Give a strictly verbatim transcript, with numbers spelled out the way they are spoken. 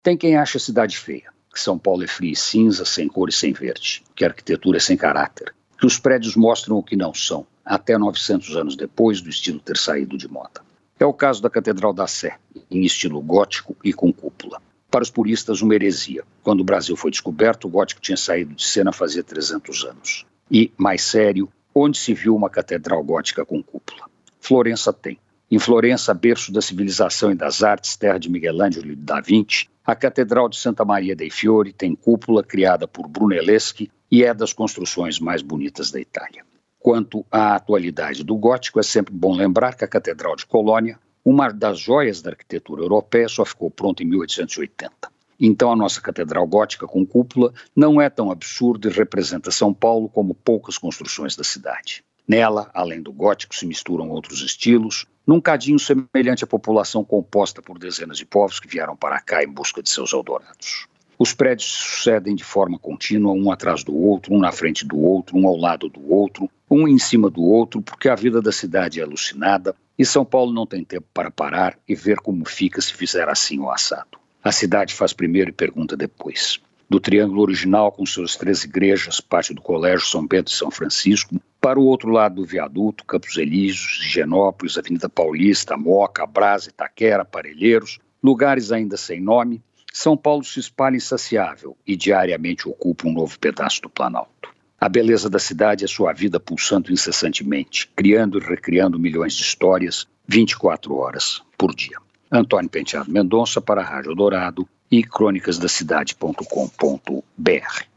Tem quem acha a cidade feia, que São Paulo é fria e cinza, sem cor e sem verde, que a arquitetura é sem caráter, que os prédios mostram o que não são, até novecentos anos depois do estilo ter saído de moda. É o caso da Catedral da Sé, em estilo gótico e com cúpula. Para os puristas, uma heresia. Quando o Brasil foi descoberto, o gótico tinha saído de cena fazia trezentos anos. E, mais sério, onde se viu uma catedral gótica com cúpula? Florença tem. Em Florença, berço da civilização e das artes, terra de Michelangelo e da Vinci, a Catedral de Santa Maria dei Fiori tem cúpula criada por Brunelleschi e é das construções mais bonitas da Itália. Quanto à atualidade do gótico, é sempre bom lembrar que a Catedral de Colônia, uma das joias da arquitetura europeia, só ficou pronta em mil oitocentos e oitenta. Então a nossa catedral gótica com cúpula não é tão absurda e representa São Paulo como poucas construções da cidade. Nela, além do gótico, se misturam outros estilos, num cadinho semelhante à população composta por dezenas de povos que vieram para cá em busca de seus eldorados. Os prédios se sucedem de forma contínua, um atrás do outro, um na frente do outro, um ao lado do outro, um em cima do outro, porque a vida da cidade é alucinada e São Paulo não tem tempo para parar e ver como fica se fizer assim o assado. A cidade faz primeiro e pergunta depois. Do triângulo original, com suas três igrejas, pátio do colégio São Pedro e São Francisco, para o outro lado do viaduto, Campos Elíseos, Higienópolis, Avenida Paulista, Moca, Brás, Itaquera, Parelheiros, lugares ainda sem nome, São Paulo se espalha insaciável e diariamente ocupa um novo pedaço do Planalto. A beleza da cidade é sua vida pulsando incessantemente, criando e recriando milhões de histórias, vinte e quatro horas por dia. Antônio Penteado Mendonça para a Rádio Dourado e crônicas da cidade ponto com ponto br.